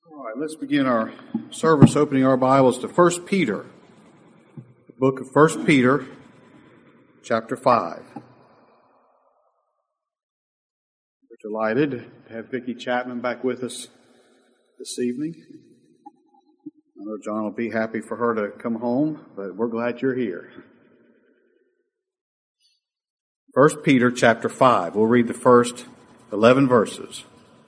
All right, let's begin our service opening our Bibles to 1 Peter, the book of 1 Peter, chapter 5. We're delighted to have Vicki Chapman back with us this evening. I know John will be happy for her to come home, but we're glad you're here. 1 Peter, chapter 5. We'll read the first 11 verses.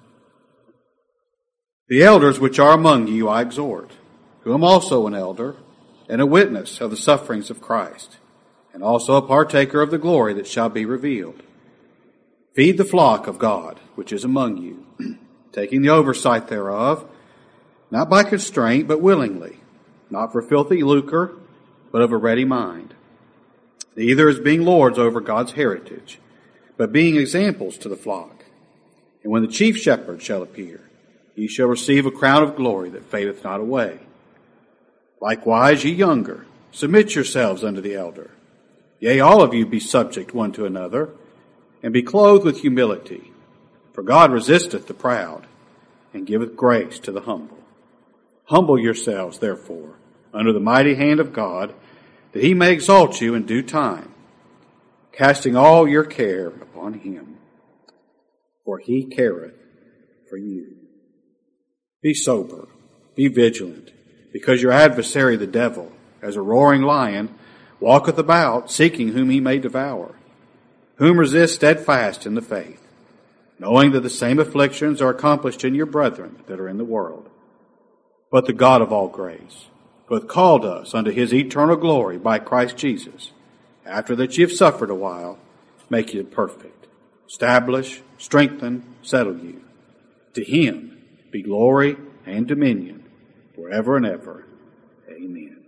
The elders which are among you I exhort, who am also an elder, and a witness of the sufferings of Christ, and also a partaker of the glory that shall be revealed. Feed the flock of God, which is among you, taking the oversight thereof, not by constraint, but willingly, not for filthy lucre, but of a ready mind. Neither as being lords over God's heritage, but being examples to the flock. And when the chief shepherd shall appear, ye shall receive a crown of glory that fadeth not away. Likewise, ye younger, submit yourselves unto the elder. Yea, all of you be subject one to another, and be clothed with humility. For God resisteth the proud, and giveth grace to the humble. Humble yourselves, therefore, under the mighty hand of God, that he may exalt you in due time, casting all your care upon him, for he careth for you. Be sober, be vigilant, because your adversary the devil, as a roaring lion, walketh about, seeking whom he may devour. Whom resist steadfast in the faith, knowing that the same afflictions are accomplished in your brethren that are in the world. But the God of all grace, who hath called us unto his eternal glory by Christ Jesus, after that ye have suffered a while, make you perfect, establish, strengthen, settle you. To him be glory and dominion forever and ever. Amen.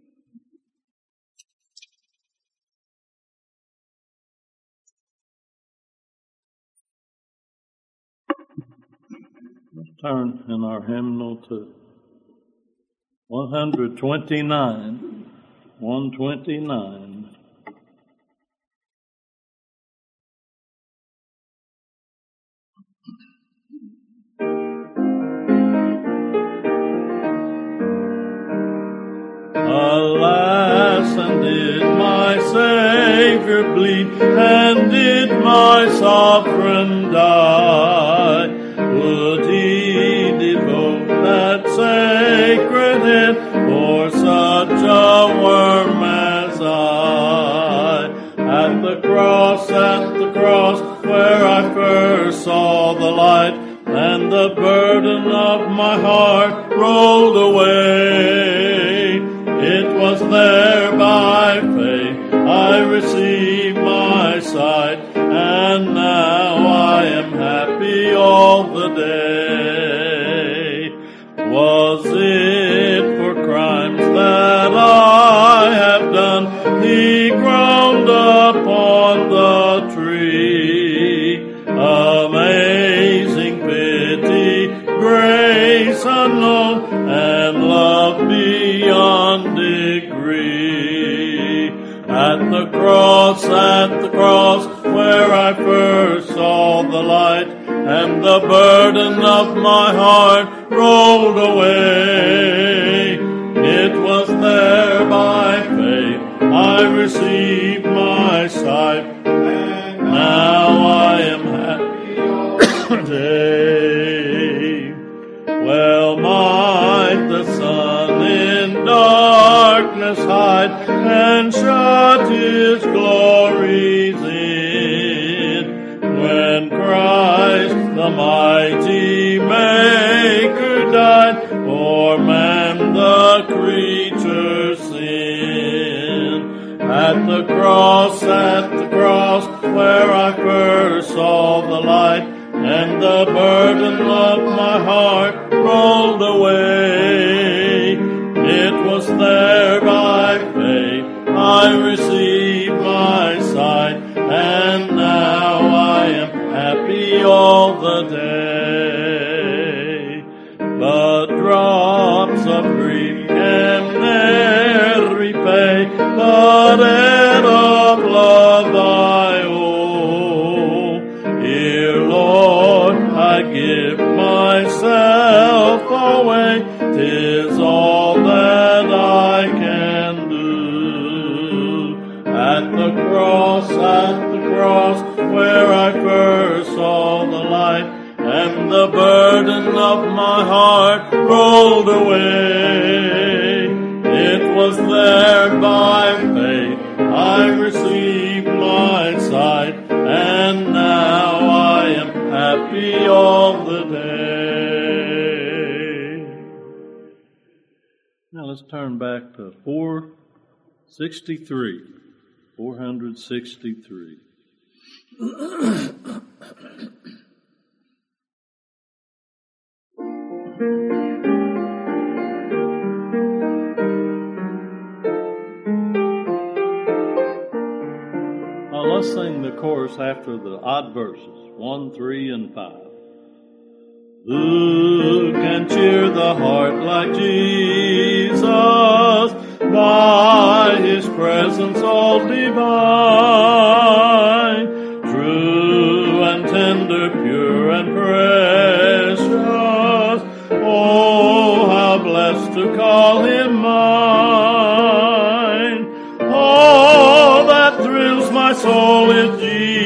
Let's turn in our hymnal to 129. 129. Alas, and did my Savior bleed, and did my sovereign die? Would he devote that sacred head for such a worm as I? At the cross, where I first saw the light, and the burden of my heart rolled away. It was there by faith I received my sight, and now I am happy all the day. Was it for crimes that I have done, he groaned upon the tree? Amazing pity, grace unknown, and love beyond degree. At the cross, where I first saw the light, and the burden of my heart rolled away. It was there by faith I received my sight, and now I am happy all day. Well might the sun in darkness hide, and shut his glories in, when Christ the mighty Maker died for man the creature's sin. At the cross, where I first saw the light, and the burden of my heart rolled away. It was there by faith I received my sight, and now I am happy all the day. But drops of grief can ne'er repay the debt of love I owe. Here, Lord, I give myself myself away. 'Tis all that I can do. At the cross, where I first saw the light, and the burden of my heart rolled away. It was there by faith I received my sight, and now I am happy all the day. Now let's turn back to 463. 463. Now let's sing the chorus after the odd verses, 1, 3, and 5. Who can cheer the heart like Jesus, by His presence all divine, true and tender, pure and precious? Oh, how blessed to call Him mine. Oh, that thrills my soul is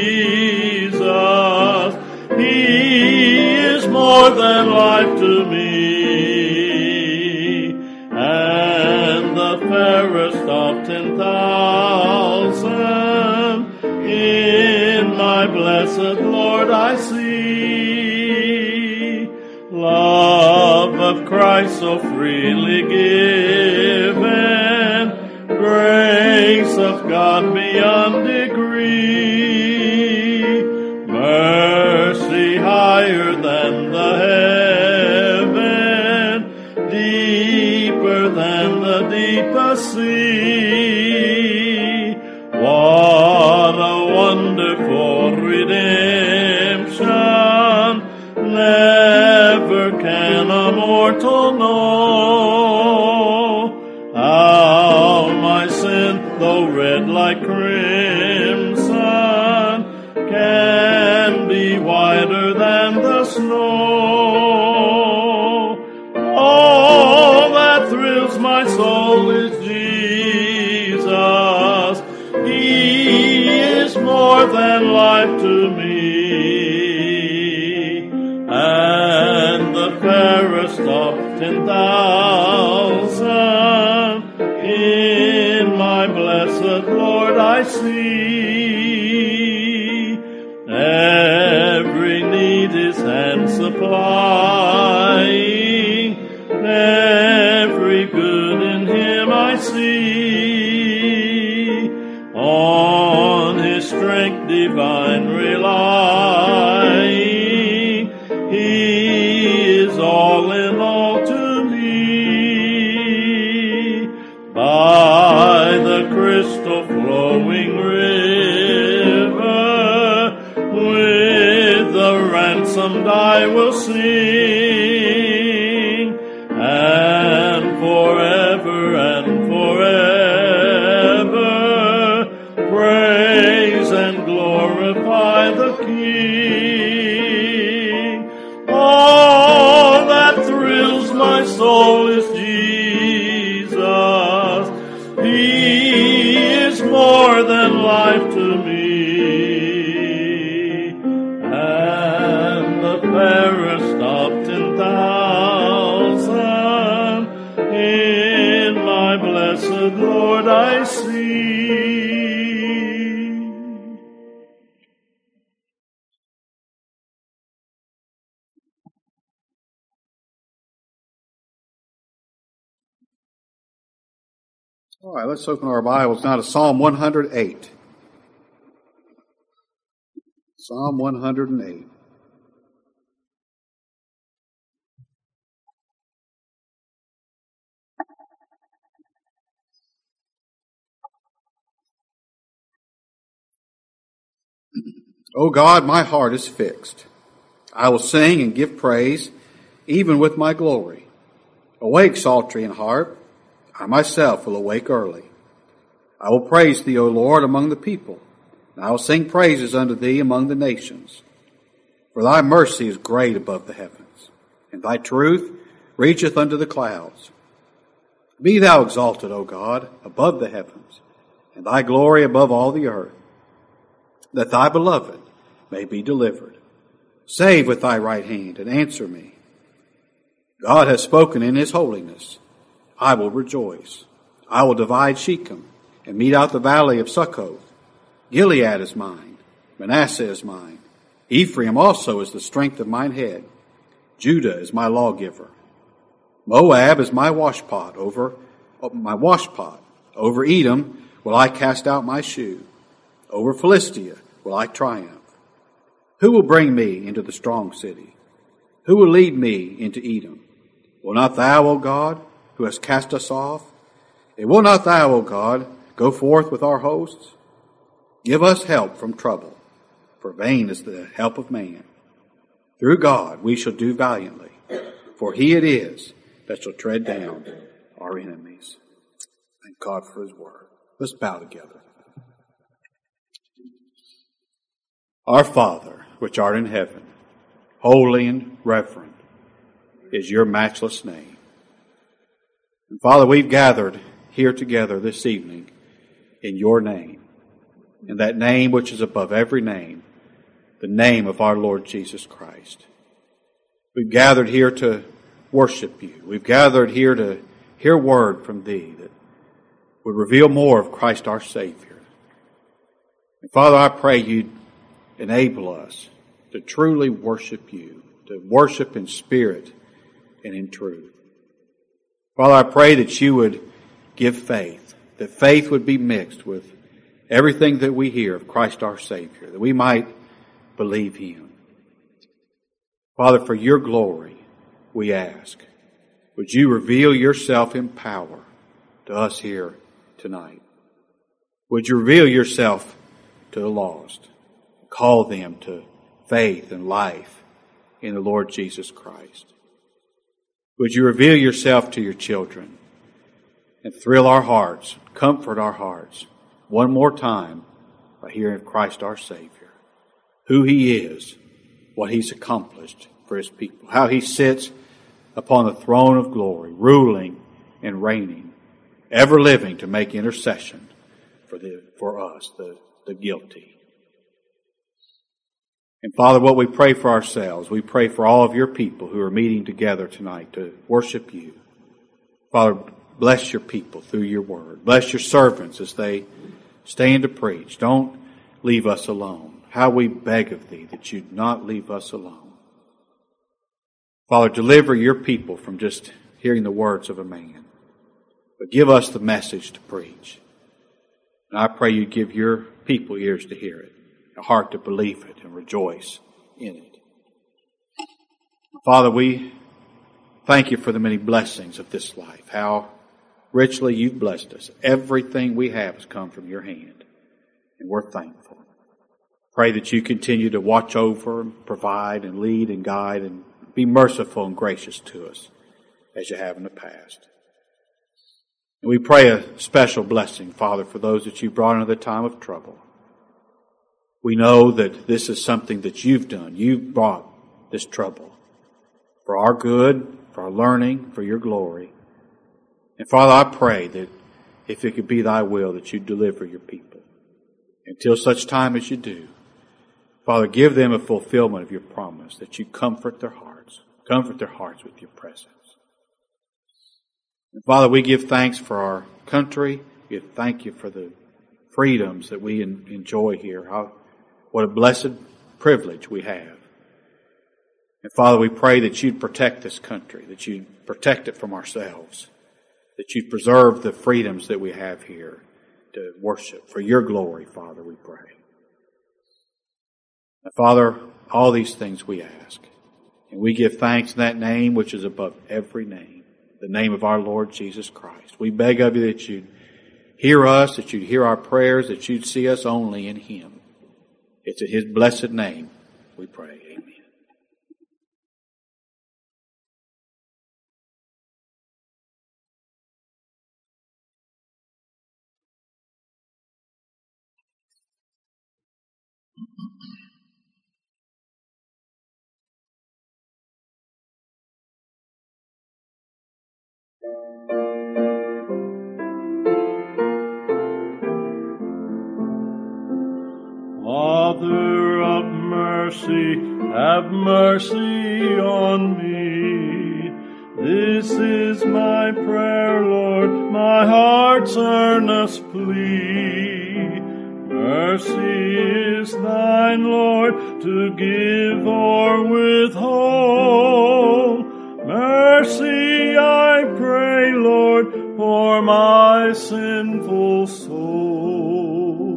Jesus. He is more than life to me, and the fairest of 10,000 in my blessed Lord I see. Love of Christ so freely given, grace of God beyond degree, mercy higher than the heaven, deeper than the deepest sea. What a wonderful redemption, never can a mortal know. How my sin, though red like crimson, can be whiter than the snow. All that thrills my soul is Jesus. He is more than life to me, and the fairest of 10,000 in my blessed Lord I see. Every need His hand supplying, every good in Him I see. On His strength divine relying, He is all in all to me. By the crystal flowing river, with the ransomed I will sing, and forever praise and glorify the King. All that thrills my soul is Jesus. He is more than life to me, and the fairest of 10,000 in my blessed Lord I see. All right, let's open our Bibles now to Psalm 108. Psalm 108. O God, my heart is fixed. I will sing and give praise, even with my glory. Awake, psaltery and harp. I myself will awake early. I will praise thee, O Lord, among the people, and I will sing praises unto thee among the nations. For thy mercy is great above the heavens, and thy truth reacheth unto the clouds. Be thou exalted, O God, above the heavens, and thy glory above all the earth, that thy beloved may be delivered. Save with thy right hand, and answer me. God has spoken in his holiness. I will rejoice. I will divide Shechem, and mete out the valley of Succoth. Gilead is mine, Manasseh is mine. Ephraim also is the strength of mine head. Judah is my lawgiver. Moab is my washpot. Over Edom will I cast out my shoe. Over Philistia will I triumph. Who will bring me into the strong city? Who will lead me into Edom? Will not thou, O God, who hast cast us off? And will not thou, O God, go forth with our hosts? Give us help from trouble, for vain is the help of man. Through God we shall do valiantly, for he it is that shall tread down our enemies. Thank God for his word. Let's bow together. Our Father, which art in heaven, holy and reverend is your matchless name. And Father, we've gathered here together this evening in your name, in that name which is above every name, the name of our Lord Jesus Christ. We've gathered here to worship you. We've gathered here to hear word from thee that would reveal more of Christ our Savior. And Father, I pray you'd enable us to truly worship you, to worship in spirit and in truth. Father, I pray that you would give faith, that faith would be mixed with everything that we hear of Christ our Savior, that we might believe him. Father, for your glory, we ask, would you reveal yourself in power to us here tonight? Would you reveal yourself to the lost? Call them to faith and life in the Lord Jesus Christ. Would you reveal yourself to your children and thrill our hearts, comfort our hearts one more time by hearing of Christ our Savior, who he is, what he's accomplished for his people, how he sits upon the throne of glory, ruling and reigning, ever living to make intercession for us, the guilty. And Father, what we pray for ourselves, we pray for all of your people who are meeting together tonight to worship you. Father, bless your people through your word. Bless your servants as they stand to preach. Don't leave us alone. How we beg of thee that you'd not leave us alone. Father, deliver your people from just hearing the words of a man, but give us the message to preach. And I pray you give your people ears to hear it, a heart to believe it and rejoice in it. Father, we thank you for the many blessings of this life, how richly you've blessed us. Everything we have has come from your hand, and we're thankful. Pray that you continue to watch over and provide and lead and guide and be merciful and gracious to us as you have in the past. And we pray a special blessing, Father, for those that you brought into the time of trouble. We know that this is something that you've done. You've brought this trouble for our good, for our learning, for your glory. And Father, I pray that if it could be thy will, that you deliver your people. Until such time as you do, Father, give them a fulfillment of your promise, that you comfort their hearts with your presence. And Father, we give thanks for our country. We thank you for the freedoms that we enjoy here. What a blessed privilege we have. And Father, we pray that you'd protect this country, that you'd protect it from ourselves, that you'd preserve the freedoms that we have here to worship. For your glory, Father, we pray. And Father, all these things we ask. And we give thanks in that name which is above every name, the name of our Lord Jesus Christ. We beg of you that you'd hear us, that you'd hear our prayers, that you'd see us only in him. It's in his blessed name we pray. Amen. mercy, have mercy on me. This is my prayer, Lord, my heart's earnest plea. Mercy is thine, Lord, to give or withhold. Mercy, I pray, Lord, for my sinful soul.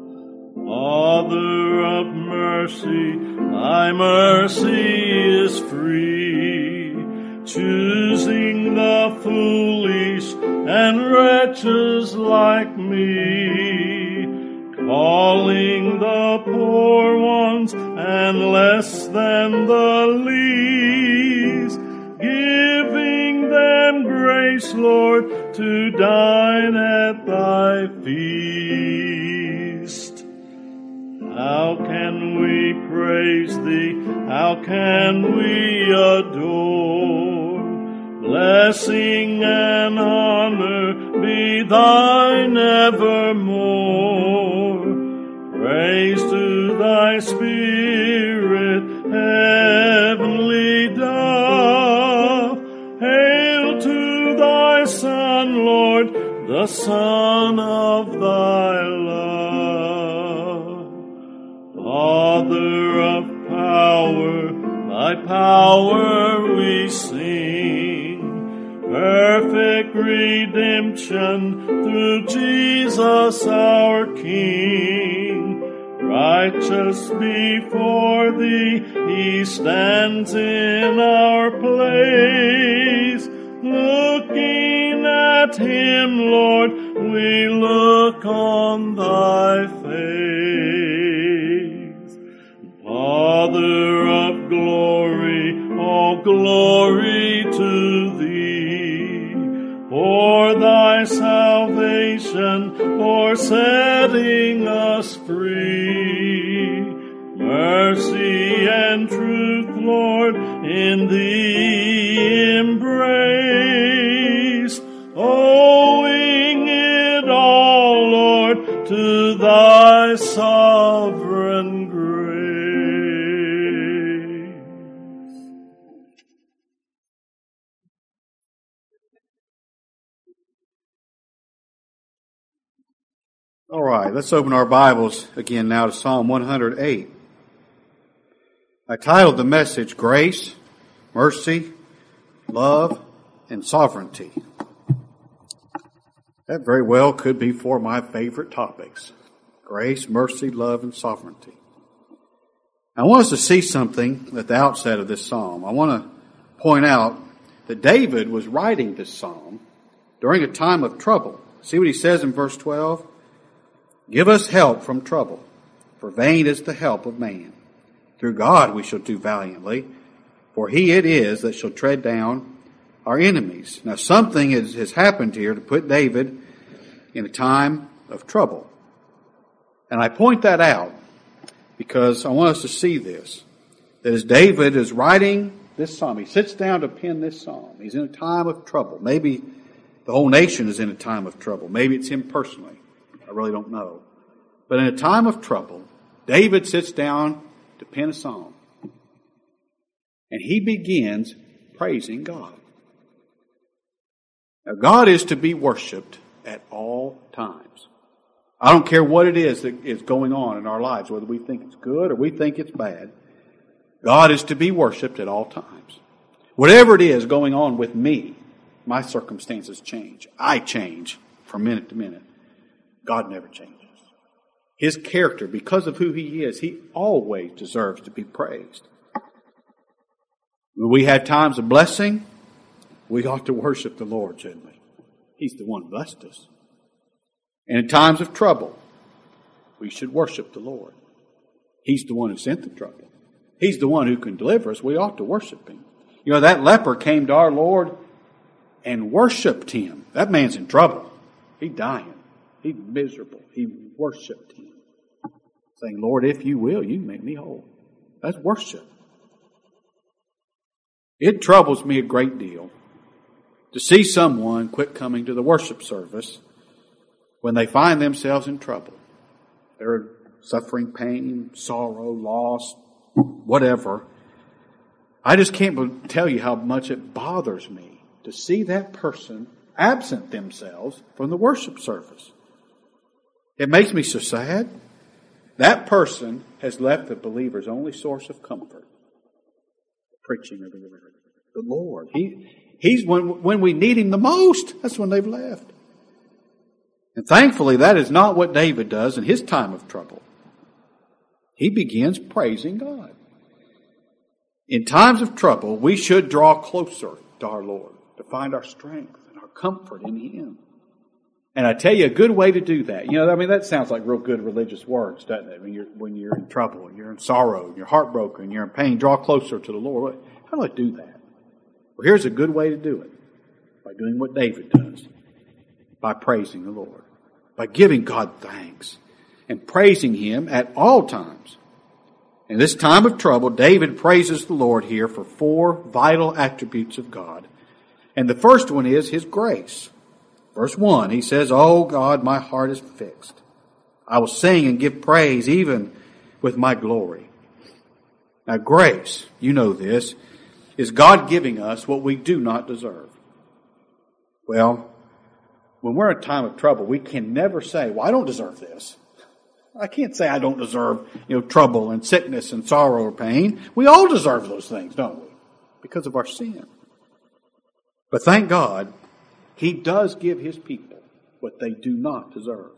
Father of mercy, thy mercy is free, choosing the foolish and wretches like me, calling the poor ones and less than the least, giving them grace, Lord, to dine at thy feast. How can we praise thee? How can we adore? Blessing and honor be thine evermore. Praise to thy Spirit, heavenly dove. Hail to thy Son, Lord, the Son of thy love. Father of power, thy power we sing. Perfect redemption through Jesus our King. Righteous before thee, he stands in our place. Looking at him, Lord, we look on thy face. Father of glory, all glory to thee, for thy salvation, for setting us free. Mercy and truth, Lord, in thee embrace, owing it all, Lord, to thy sovereign grace. All right, let's open our Bibles again now to Psalm 108. I titled the message, Grace, Mercy, Love, and Sovereignty. That very well could be four of my favorite topics. Grace, mercy, love, and sovereignty. I want us to see something at the outset of this psalm. I want to point out that David was writing this psalm during a time of trouble. See what he says in verse 12? Give us help from trouble, for vain is the help of man. Through God we shall do valiantly, for he it is that shall tread down our enemies. Now something has happened here to put David in a time of trouble. And I point that out because I want us to see this. That as David is writing this psalm, he sits down to pen this psalm. He's in a time of trouble. Maybe the whole nation is in a time of trouble. Maybe it's him personally. I really don't know. But in a time of trouble, David sits down to pen a psalm. And he begins praising God. Now, God is to be worshipped at all times. I don't care what it is that is going on in our lives, whether we think it's good or we think it's bad. God is to be worshipped at all times. Whatever it is going on with me, my circumstances change. I change from minute to minute. God never changes. His character, because of who he is, he always deserves to be praised. When we have times of blessing, we ought to worship the Lord, shouldn't we? He's the one who blessed us. And in times of trouble, we should worship the Lord. He's the one who sent the trouble. He's the one who can deliver us. We ought to worship him. You know, that leper came to our Lord and worshiped him. That man's in trouble. He's dying. He's miserable. He worshiped him. Saying, Lord, if you will, you make me whole. That's worship. It troubles me a great deal to see someone quit coming to the worship service when they find themselves in trouble. They're suffering pain, sorrow, loss, whatever. I just can't tell you how much it bothers me to see that person absent themselves from the worship service. It makes me so sad. That person has left the believer's only source of comfort. The preaching of the word. The Lord. He's when we need Him the most, that's when they've left. And thankfully, that is not what David does in his time of trouble. He begins praising God. In times of trouble, we should draw closer to our Lord to find our strength and our comfort in Him. And I tell you, a good way to do that, that sounds like real good religious words, doesn't it? When you're in trouble, and you're in sorrow, and you're heartbroken, and you're in pain, draw closer to the Lord. How do I do that? Well, here's a good way to do it. By doing what David does. By praising the Lord. By giving God thanks. And praising Him at all times. In this time of trouble, David praises the Lord here for 4 vital attributes of God. And the first one is His grace. Verse 1, he says, "Oh God, my heart is fixed. I will sing and give praise even with my glory." Now grace, you know this, is God giving us what we do not deserve. Well, when we're in a time of trouble, we can never say, "Well, I don't deserve this." I can't say I don't deserve, trouble and sickness and sorrow or pain. We all deserve those things, don't we? Because of our sin. But thank God, He does give His people what they do not deserve.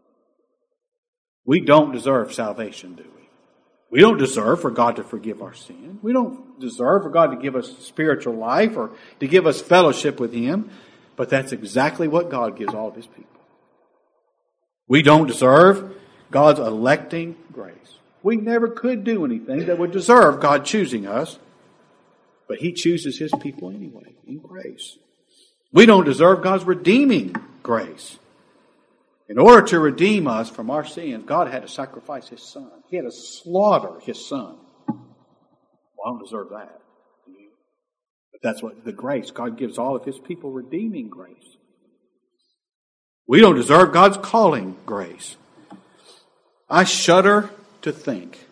We don't deserve salvation, do we? We don't deserve for God to forgive our sin. We don't deserve for God to give us spiritual life or to give us fellowship with Him. But that's exactly what God gives all of His people. We don't deserve God's electing grace. We never could do anything that would deserve God choosing us. But He chooses His people anyway, in grace. We don't deserve God's redeeming grace. In order to redeem us from our sins, God had to sacrifice His Son. He had to slaughter His Son. Well, I don't deserve that. Do you? But that's what the grace. God gives all of His people redeeming grace. We don't deserve God's calling grace. I shudder to think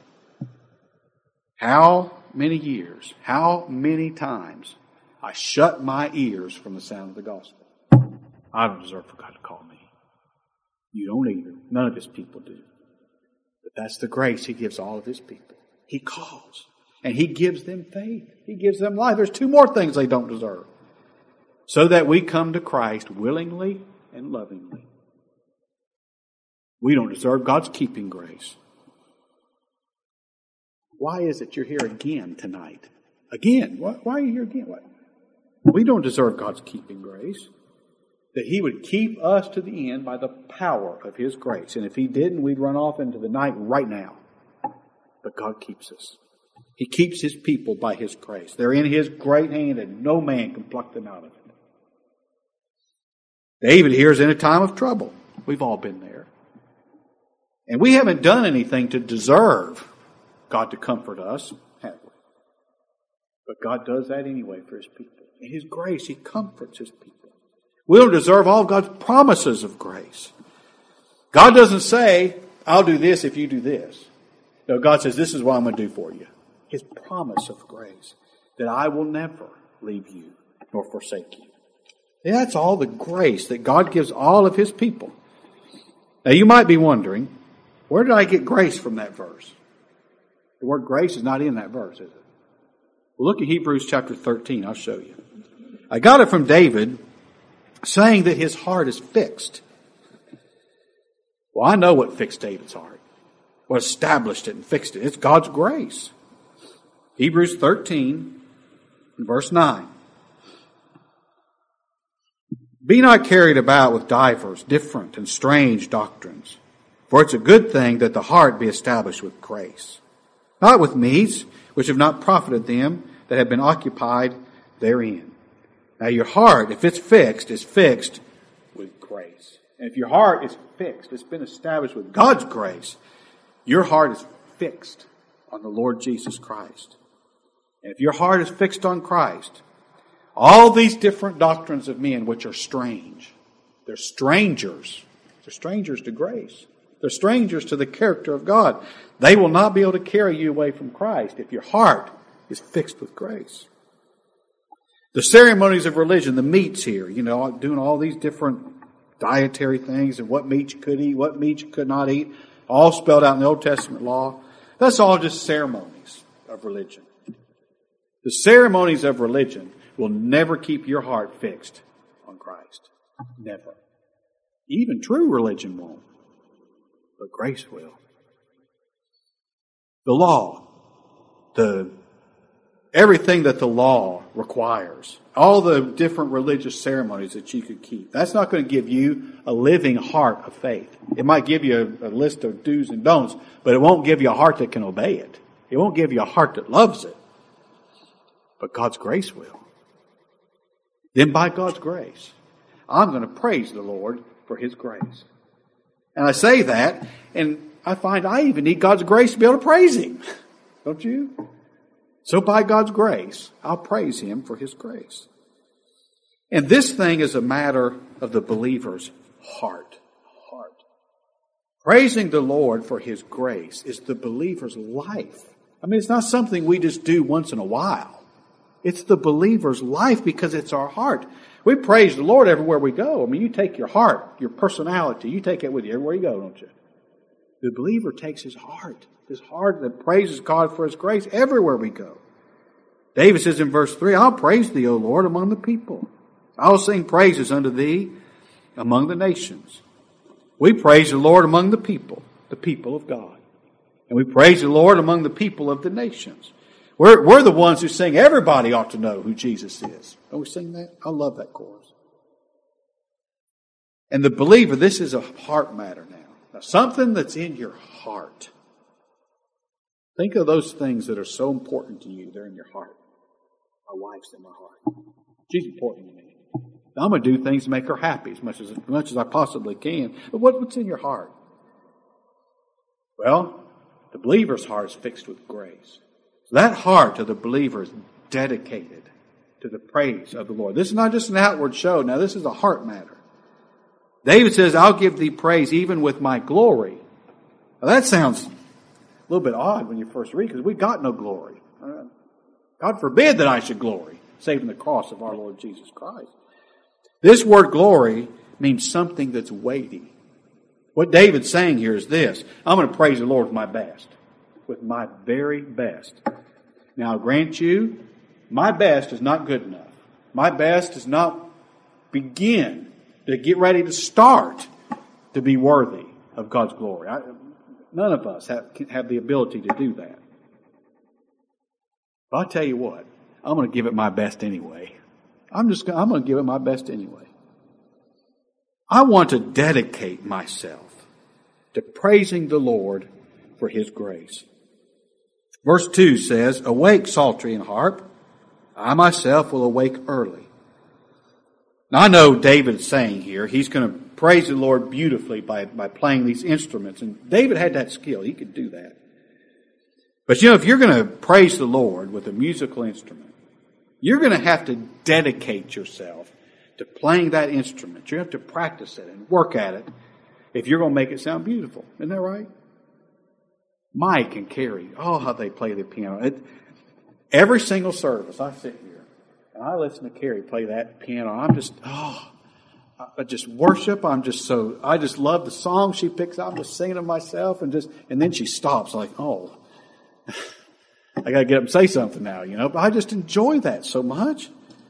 how many years, how many times I shut my ears from the sound of the gospel. I don't deserve for God to call me. You don't either. None of His people do. But that's the grace He gives all of His people. He calls. And He gives them faith. He gives them life. There's 2 more things they don't deserve. So that we come to Christ willingly and lovingly. We don't deserve God's keeping grace. Why is it you're here again tonight? Again? Why are you here again? What? We don't deserve God's keeping grace. That He would keep us to the end by the power of His grace. And if He didn't, we'd run off into the night right now. But God keeps us. He keeps His people by His grace. They're in His great hand and no man can pluck them out of it. David here is in a time of trouble. We've all been there. And we haven't done anything to deserve God to comfort us, have we? But God does that anyway for His people. In His grace, He comforts His people. We don't deserve all of God's promises of grace. God doesn't say, "I'll do this if you do this." No, God says, "This is what I'm going to do for you." His promise of grace, that I will never leave you nor forsake you. And that's all the grace that God gives all of His people. Now you might be wondering, where did I get grace from that verse? The word grace is not in that verse, is it? Well, look at Hebrews chapter 13. I'll show you. I got it from David saying that his heart is fixed. Well, I know what fixed David's heart. What established it and fixed it. It's God's grace. Hebrews 13, verse 9. "Be not carried about with divers, different and strange doctrines. For it's a good thing that the heart be established with grace. Not with meats, which have not profited them that have been occupied therein." Now your heart, if it's fixed, is fixed with grace. And if your heart is fixed, it's been established with God's grace, your heart is fixed on the Lord Jesus Christ. And if your heart is fixed on Christ, all these different doctrines of men which are strange, they're strangers. They're strangers to grace. They're strangers to the character of God. They will not be able to carry you away from Christ if your heart is fixed with grace. The ceremonies of religion, the meats here, doing all these different dietary things and what meat you could eat, what meat you could not eat, all spelled out in the Old Testament law. That's all just ceremonies of religion. The ceremonies of religion will never keep your heart fixed on Christ. Never. Even true religion won't. But grace will. The law, everything that the law requires, all the different religious ceremonies that you could keep, that's not going to give you a living heart of faith. It might give you a list of do's and don'ts, but it won't give you a heart that can obey it. It won't give you a heart that loves it. But God's grace will. Then by God's grace, I'm going to praise the Lord for His grace. And I say that, and I find I even need God's grace to be able to praise Him. Don't you? So by God's grace, I'll praise Him for His grace. And this thing is a matter of the believer's heart. Praising the Lord for His grace is the believer's life. I mean, it's not something we just do once in a while. It's the believer's life because it's our heart. We praise the Lord everywhere we go. I mean, you take your heart, your personality, you take it with you everywhere you go, don't you? The believer takes his heart that praises God for His grace everywhere we go. David says in verse 3, I'll praise Thee, O Lord, among the people. I'll sing praises unto Thee among the nations. We praise the Lord among the people of God. And we praise the Lord among the people of the nations. We're the ones who sing, everybody ought to know who Jesus is. Don't we sing that? I love that chorus. And the believer, this is a heart matter now. Now, something that's in your heart. Think of those things that are so important to you. They're in your heart. My wife's in my heart. She's important to me. Now, I'm going to do things to make her happy as much as I possibly can. But what's in your heart? Well, the believer's heart is fixed with grace. So that heart of the believer is dedicated to the praise of the Lord. This is not just an outward show. Now, this is a heart matter. David says, I'll give Thee praise even with my glory. Now, that sounds a little bit odd when you first read, because we've got no glory. God forbid that I should glory, save in the cross of our Lord Jesus Christ. This word glory means something that's weighty. What David's saying here is this: I'm going to praise the Lord with my best, with my very best. Now, I'll grant you, my best is not good enough. My best does not begin to get ready to start to be worthy of God's glory. None of us have the ability to do that. But I'll tell you what, I'm going to give it my best anyway. I'm going to give it my best anyway. I want to dedicate myself to praising the Lord for His grace. Verse 2 says, Awake, psaltery and harp. I myself will awake early. Now I know David's saying here, he's going to praise the Lord beautifully by playing these instruments. And David had that skill. He could do that. But if you're going to praise the Lord with a musical instrument, you're going to have to dedicate yourself to playing that instrument. You have to practice it and work at it if you're going to make it sound beautiful. Isn't that right? Mike and Carrie, how they play the piano. Every single service, I sit here and I listen to Carrie play that piano. I just worship. I just love the song she picks out. I'm just singing to myself and then she stops like, I got to get up and say something now, But I just enjoy that so much.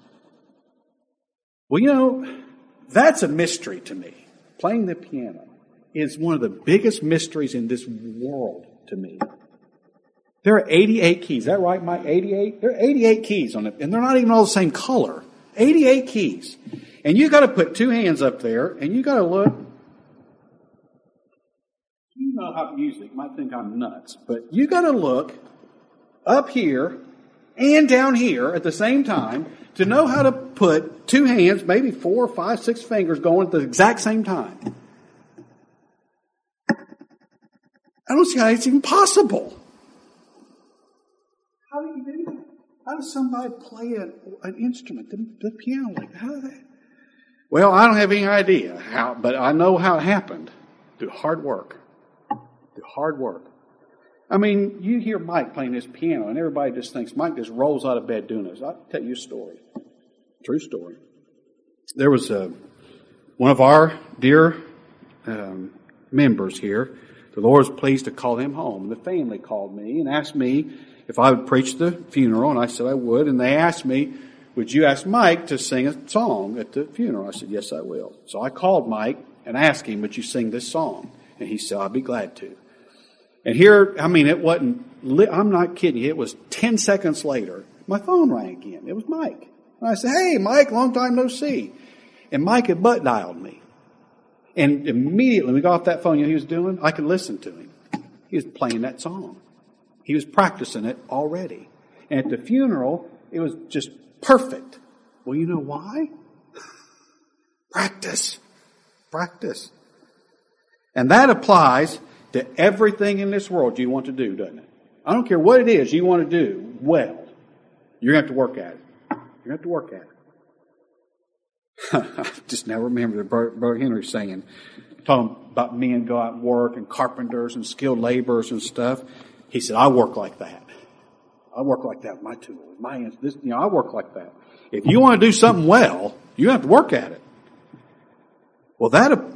Well, that's a mystery to me. Playing the piano is one of the biggest mysteries in this world to me. There are 88 keys. Is that right, Mike? 88? There are 88 keys on it, and they're not even all the same color. 88 keys. And you got to put two hands up there, and you got to look. You know how music, you might think I'm nuts, but you got to look up here and down here at the same time to know how to put two hands, maybe 4, 5, 6 fingers going at the exact same time. I don't see how it's even possible. How do you do that? How does somebody play an instrument, the piano like that? How does that? Well, I don't have any idea how, but I know how it happened through hard work. Do hard work. I mean, you hear Mike playing his piano, and everybody just thinks Mike just rolls out of bed doing this. I'll tell you a story. True story. There was one of our dear members here. The Lord was pleased to call him home. The family called me and asked me if I would preach the funeral, and I said I would. And they asked me, would you ask Mike to sing a song at the funeral? I said, yes, I will. So I called Mike and asked him, would you sing this song? And he said, I'd be glad to. And here, I mean, it wasn't, I'm not kidding you, it was 10 seconds later, my phone rang again. It was Mike. And I said, hey, Mike, long time no see. And Mike had butt dialed me. And immediately when we got off that phone, you know what he was doing? I could listen to him. He was playing that song. He was practicing it already. And at the funeral, it was just perfect. Well, you know why? Practice. Practice. And that applies to everything in this world you want to do, doesn't it? I don't care what it is you want to do well. You're going to have to work at it. You're going to have to work at it. I just now remember the Brother Henry saying, talking about men go out and work and carpenters and skilled laborers and stuff. He said, I work like that. I work like that with my tools, my hands. This, I work like that. If you want to do something well, you have to work at it. Well,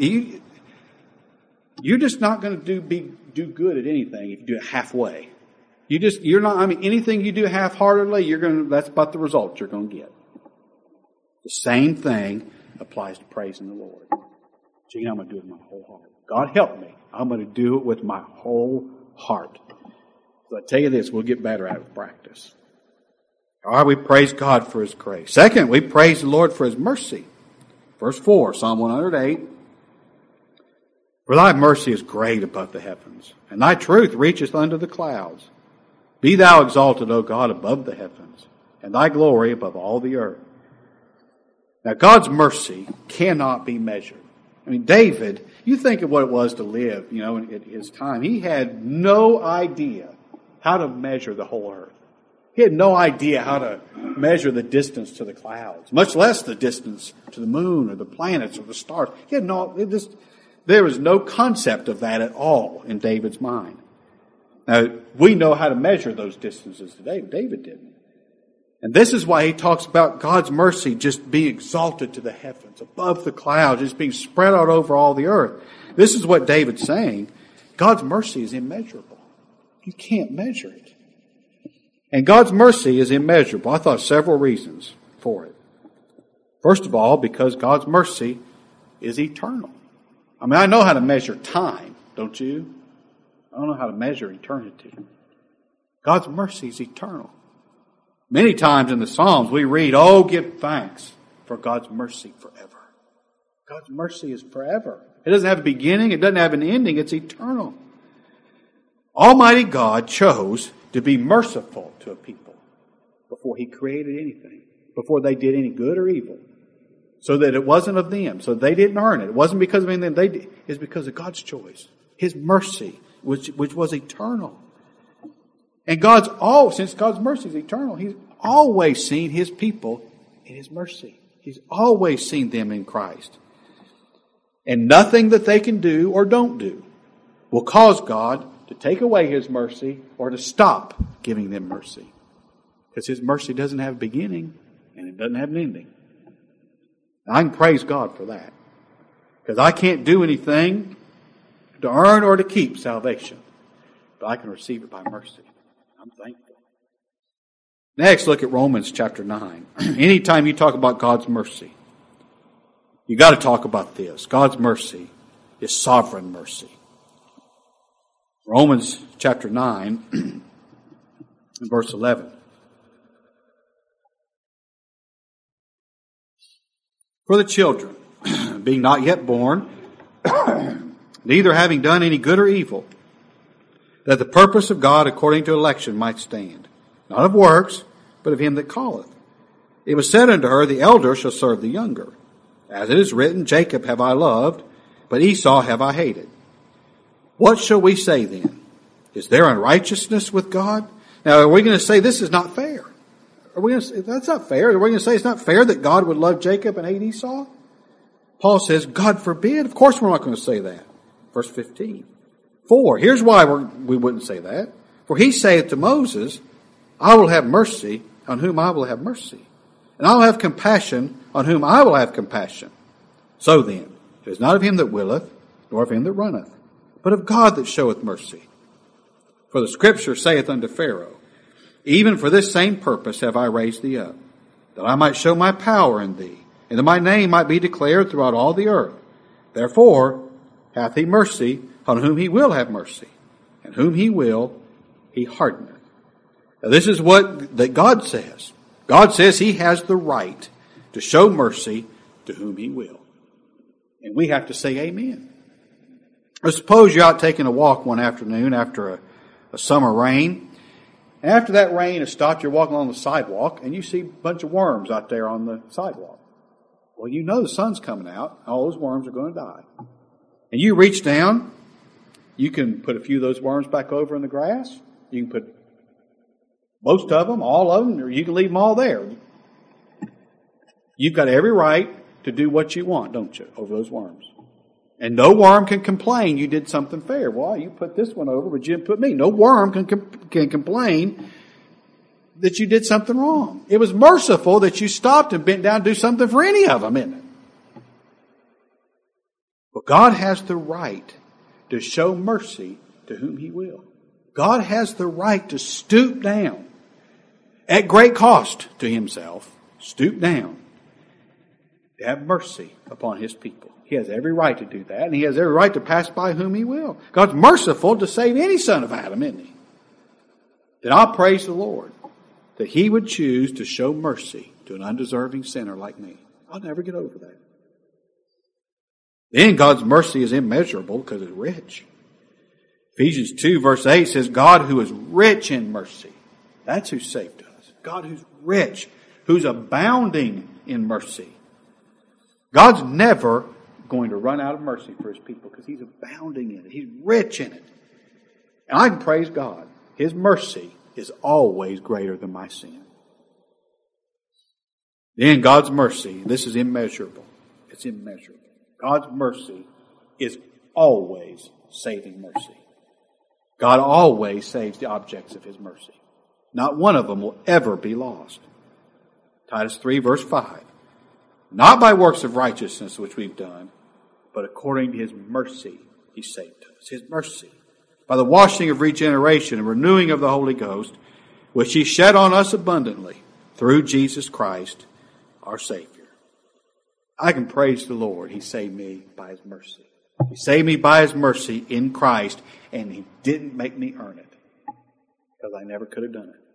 you're just not going to do good at anything if you do it halfway. You're not. I mean, anything you do half-heartedly, that's about the result you're going to get. The same thing applies to praising the Lord. Gene, I'm going to do it with my whole heart. God help me. I'm going to do it with my whole heart. So I tell you this, we'll get better at it with practice. All right, we praise God for His grace. Second, we praise the Lord for His mercy. Verse 4, Psalm 108. For thy mercy is great above the heavens, and thy truth reacheth unto the clouds. Be thou exalted, O God, above the heavens, and thy glory above all the earth. Now, God's mercy cannot be measured. I mean, David, you think of what it was to live, at his time. He had no idea how to measure the whole earth. He had no idea how to measure the distance to the clouds, much less the distance to the moon or the planets or the stars. There was no concept of that at all in David's mind. Now, we know how to measure those distances today. David didn't. And this is why he talks about God's mercy just being exalted to the heavens, above the clouds, just being spread out over all the earth. This is what David's saying. God's mercy is immeasurable. You can't measure it. And God's mercy is immeasurable. I thought of several reasons for it. First of all, because God's mercy is eternal. I mean, I know how to measure time, don't you? I don't know how to measure eternity. God's mercy is eternal. Many times in the Psalms we read, oh, give thanks for God's mercy forever. God's mercy is forever. It doesn't have a beginning. It doesn't have an ending. It's eternal. Almighty God chose to be merciful to a people before He created anything, before they did any good or evil, so that it wasn't of them, so they didn't earn it. It wasn't because of anything they did. It's because of God's choice, His mercy, which was eternal. And since God's mercy is eternal, He's always seen His people in His mercy. He's always seen them in Christ. And nothing that they can do or don't do will cause God to take away His mercy or to stop giving them mercy. Because His mercy doesn't have a beginning and it doesn't have an ending. I can praise God for that. Because I can't do anything to earn or to keep salvation. But I can receive it by mercy. I'm thankful. Next, look at Romans chapter 9. Anytime you talk about God's mercy, you got to talk about this. God's mercy is sovereign mercy. Romans chapter 9 and verse 11. For the children, being not yet born, neither having done any good or evil, that the purpose of God according to election might stand, not of works, but of him that calleth. It was said unto her, the elder shall serve the younger. As it is written, Jacob have I loved, but Esau have I hated. What shall we say then? Is there unrighteousness with God? Now, are we going to say this is not fair? Are we going to say that's not fair? Are we going to say it's not fair that God would love Jacob and hate Esau? Paul says, God forbid. Of course we're not going to say that. Verse 15. For, here's why we wouldn't say that. For he saith to Moses, I will have mercy on whom I will have mercy, and I will have compassion on whom I will have compassion. So then, it is not of him that willeth, nor of him that runneth, but of God that showeth mercy. For the Scripture saith unto Pharaoh, even for this same purpose have I raised thee up, that I might show my power in thee, and that my name might be declared throughout all the earth. Therefore hath he mercy on whom he will have mercy, and whom he will he hardeneth. Now this is what that God says. God says he has the right to show mercy to whom he will. And we have to say amen. Or suppose you're out taking a walk one afternoon after a summer rain. And after that rain has stopped, you're walking along the sidewalk and you see a bunch of worms out there on the sidewalk. Well, you know the sun's coming out. All those worms are going to die. And you reach down. You can put a few of those worms back over in the grass. You can put most of them, all of them, or you can leave them all there. You've got every right to do what you want, don't you, over those worms. And no worm can complain you did something fair. Well, you put this one over, but you didn't put me. No worm can complain that you did something wrong. It was merciful that you stopped and bent down to do something for any of them, isn't it? But God has the right to show mercy to whom he will. God has the right to stoop down at great cost to himself, stoop down to have mercy upon his people. He has every right to do that, and he has every right to pass by whom he will. God's merciful to save any son of Adam, isn't he? Then I'll praise the Lord that he would choose to show mercy to an undeserving sinner like me. I'll never get over that. Then God's mercy is immeasurable because it's rich. Ephesians 2 verse 8 says, God who is rich in mercy. That's who saved us. God who's rich, who's abounding in mercy. God's never going to run out of mercy for his people because he's abounding in it. He's rich in it. And I can praise God. His mercy is always greater than my sin. Then God's mercy, this is immeasurable. It's immeasurable. God's mercy is always saving mercy. God always saves the objects of his mercy. Not one of them will ever be lost. Titus 3 verse 5. Not by works of righteousness which we've done, but according to his mercy he saved us. His mercy. By the washing of regeneration and renewing of the Holy Ghost, which he shed on us abundantly through Jesus Christ, our Savior. I can praise the Lord. He saved me by his mercy. He saved me by his mercy in Christ, and he didn't make me earn it because I never could have done it.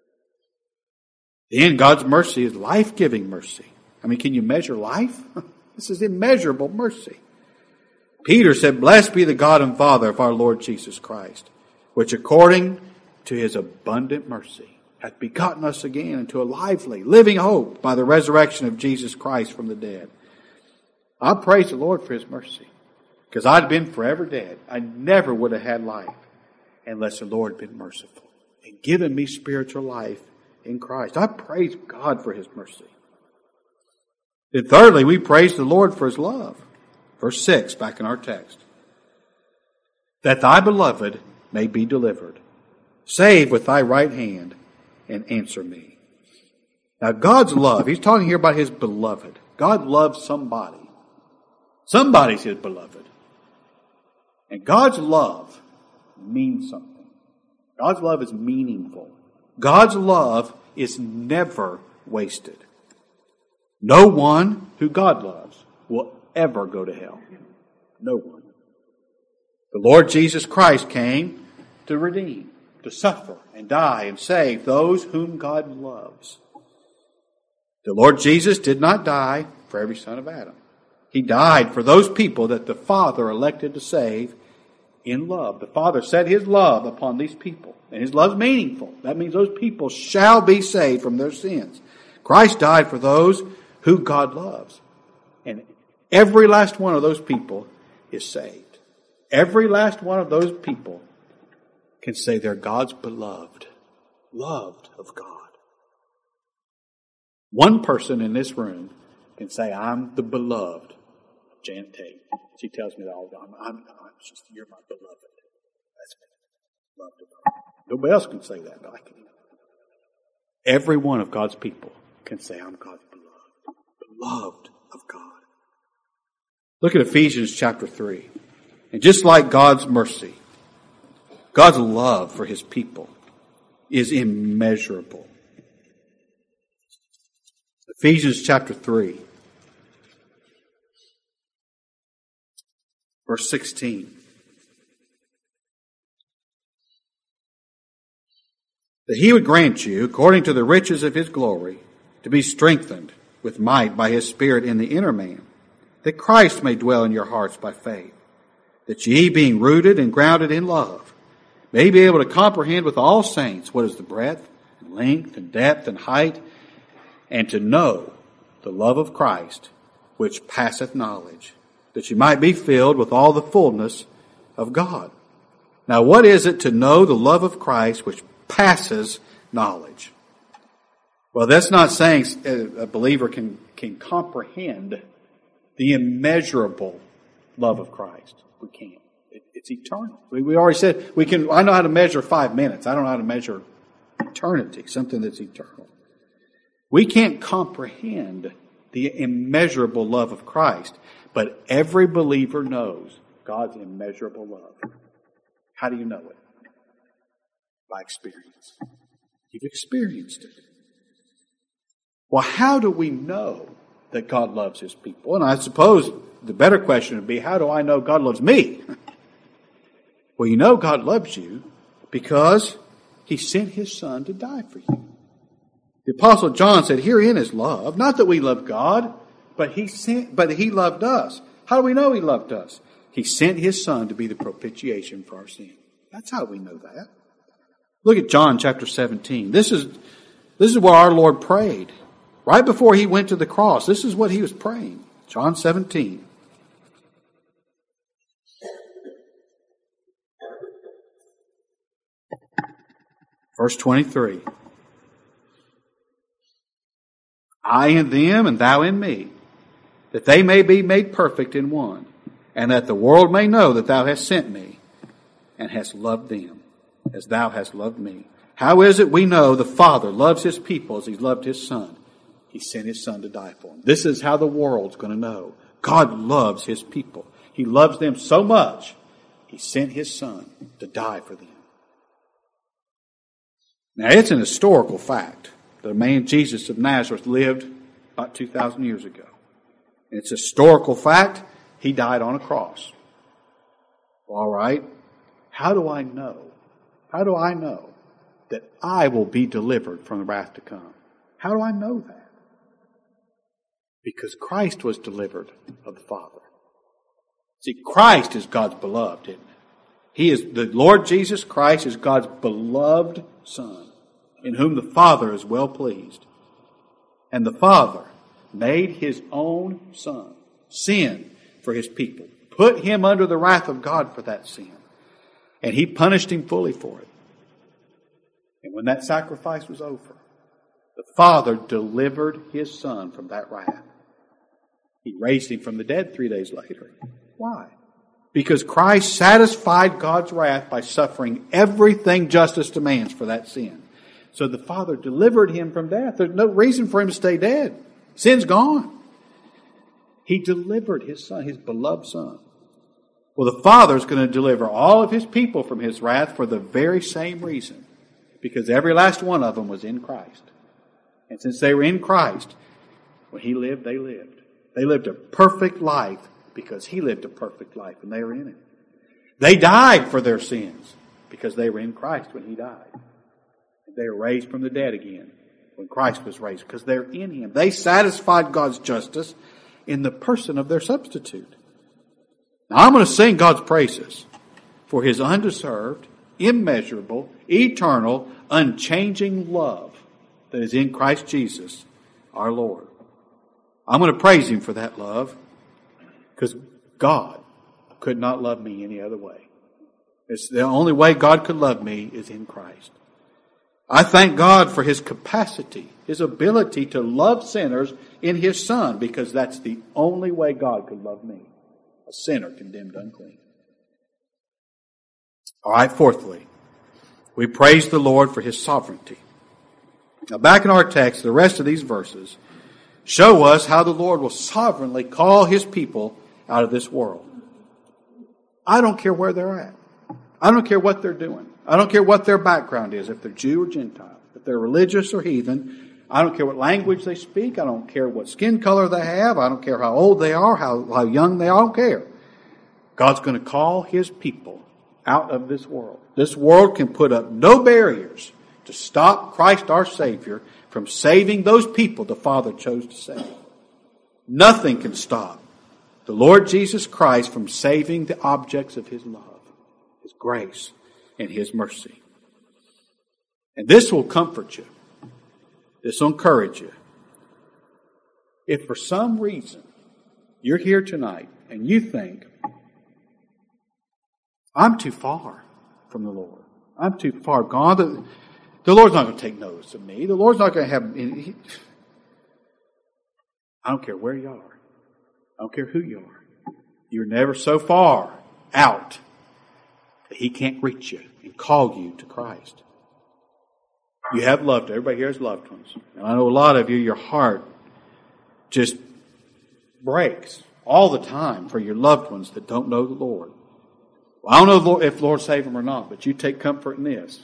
Then God's mercy is life-giving mercy. I mean, can you measure life? This is immeasurable mercy. Peter said, Blessed be the God and Father of our Lord Jesus Christ, which according to his abundant mercy hath begotten us again into a lively, living hope by the resurrection of Jesus Christ from the dead. I praise the Lord for his mercy, because I'd been forever dead. I never would have had life unless the Lord had been merciful and given me spiritual life in Christ. I praise God for his mercy. Then thirdly, we praise the Lord for his love. Verse 6, back in our text. That thy beloved may be delivered. Save with thy right hand and answer me. Now God's love, he's talking here about his beloved. God loves somebody. Somebody's his beloved. And God's love means something. God's love is meaningful. God's love is never wasted. No one who God loves will ever go to hell. No one. The Lord Jesus Christ came to redeem, to suffer and die and save those whom God loves. The Lord Jesus did not die for every son of Adam. He died for those people that the Father elected to save in love. The Father set his love upon these people. And his love's meaningful. That means those people shall be saved from their sins. Christ died for those who God loves. And every last one of those people is saved. Every last one of those people can say they're God's beloved. Loved of God. One person in this room can say, I'm the beloved of Janet Tate. She tells me that all the time. You're my beloved. That's me. Loved of God. Nobody else can say that, but I can. Every one of God's people can say, I'm God's beloved. Beloved of God. Look at Ephesians chapter 3. And just like God's mercy, God's love for His people is immeasurable. Ephesians chapter 3, verse 16. That He would grant you, according to the riches of His glory, to be strengthened with might by His Spirit in the inner man, that Christ may dwell in your hearts by faith, that ye, being rooted and grounded in love, may be able to comprehend with all saints what is the breadth and length and depth and height, and to know the love of Christ, which passeth knowledge, that you might be filled with all the fullness of God. Now, what is it to know the love of Christ, which passes knowledge? Well, that's not saying a believer can comprehend the immeasurable love of Christ. We can't. It's eternal. We already said we can. I know how to measure 5 minutes. I don't know how to measure eternity, something that's eternal. We can't comprehend the immeasurable love of Christ, but every believer knows God's immeasurable love. How do you know it? By experience. You've experienced it. Well, how do we know that God loves His people? And I suppose the better question would be, how do I know God loves me? Well, you know God loves you because He sent His Son to die for you. The Apostle John said, herein is love, not that we love God, but He loved us. How do we know He loved us? He sent His Son to be the propitiation for our sin. That's how we know that. Look at John chapter 17. This is where our Lord prayed. Right before He went to the cross, this is what He was praying. John 17. Verse 23. I in them and thou in me, that they may be made perfect in one, and that the world may know that thou hast sent me, and hast loved them, as thou hast loved me. How is it we know the Father loves His people as He loved His Son? He sent His Son to die for them. This is how the world's going to know. God loves His people. He loves them so much, He sent His Son to die for them. Now, it's an historical fact that a man, Jesus of Nazareth, lived about 2,000 years ago. And it's a historical fact. He died on a cross. All right. How do I know? How do I know that I will be delivered from the wrath to come? How do I know that? Because Christ was delivered of the Father. See, Christ is God's beloved, isn't it? He is, the Lord Jesus Christ is God's beloved Son, in whom the Father is well pleased. And the Father made His own Son sin for His people, put Him under the wrath of God for that sin. And He punished Him fully for it. And when that sacrifice was over, the Father delivered His Son from that wrath. He raised Him from the dead 3 days later. Why? Because Christ satisfied God's wrath by suffering everything justice demands for that sin. So the Father delivered Him from death. There's no reason for Him to stay dead. Sin's gone. He delivered His Son, His beloved Son. Well, the Father is going to deliver all of His people from His wrath for the very same reason. Because every last one of them was in Christ. And since they were in Christ, when He lived, they lived. They lived a perfect life because He lived a perfect life and they were in it. They died for their sins because they were in Christ when He died. And they were raised from the dead again when Christ was raised because they're in Him. They satisfied God's justice in the person of their substitute. Now I'm going to sing God's praises for His undeserved, immeasurable, eternal, unchanging love that is in Christ Jesus, our Lord. I'm going to praise Him for that love because God could not love me any other way. It's the only way God could love me is in Christ. I thank God for His capacity, His ability to love sinners in His Son because that's the only way God could love me, a sinner condemned unclean. All right, fourthly, we praise the Lord for His sovereignty. Now back in our text, the rest of these verses show us how the Lord will sovereignly call His people out of this world. I don't care where they're at. I don't care what they're doing. I don't care what their background is, if they're Jew or Gentile, if they're religious or heathen. I don't care what language they speak. I don't care what skin color they have. I don't care how old they are, how young they are. I don't care. God's going to call His people out of this world. This world can put up no barriers to stop Christ our Savior from saving those people the Father chose to save. Nothing can stop the Lord Jesus Christ from saving the objects of His love, His grace, and His mercy. And this will comfort you. This will encourage you. If for some reason you're here tonight and you think, I'm too far from the Lord. I'm too far gone. The Lord's not going to take notice of me. The Lord's not going to have... I don't care where you are. I don't care who you are. You're never so far out that He can't reach you and call you to Christ. You have loved. Everybody here has loved ones. And I know a lot of you, your heart just breaks all the time for your loved ones that don't know the Lord. Well, I don't know if the Lord saved them or not, but you take comfort in this.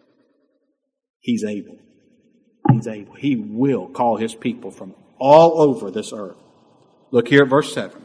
He's able. He's able. He will call His people from all over this earth. Look here at verse 7.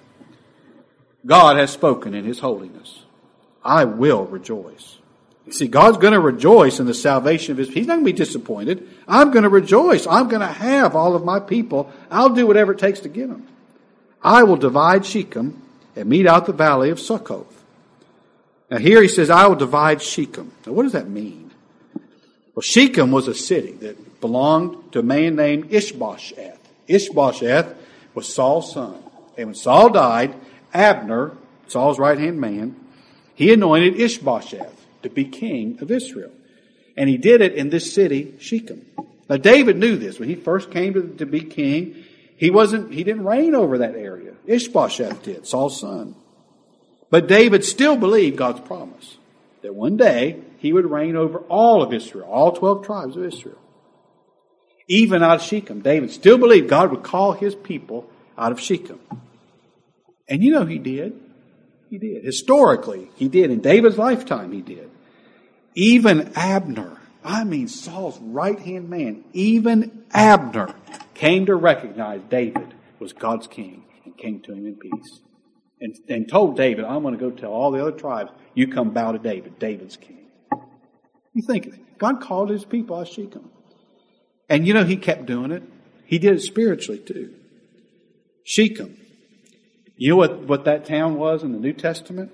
God has spoken in His holiness. I will rejoice. You see, God's going to rejoice in the salvation of His people. He's not going to be disappointed. I'm going to rejoice. I'm going to have all of my people. I'll do whatever it takes to get them. I will divide Shechem and mete out the valley of Succoth. Now here he says, I will divide Shechem. Now what does that mean? Well, Shechem was a city that belonged to a man named Ishbosheth. Ishbosheth was Saul's son. And when Saul died, Abner, Saul's right-hand man, he anointed Ishbosheth to be king of Israel. And he did it in this city, Shechem. Now David knew this. When he first came to be king, he didn't reign over that area. Ishbosheth did, Saul's son. But David still believed God's promise that one day he would reign over all of Israel, all 12 tribes of Israel. Even out of Shechem, David still believed God would call His people out of Shechem. And you know He did. He did. Historically, He did. In David's lifetime, He did. Even Abner, Saul's right-hand man, even Abner came to recognize David was God's king and came to Him in peace. And told David, I'm going to go tell all the other tribes, you come bow to David, David's king. You think, God called His people out of Shechem. And you know, He kept doing it. He did it spiritually too. Shechem. You know what that town was in the New Testament?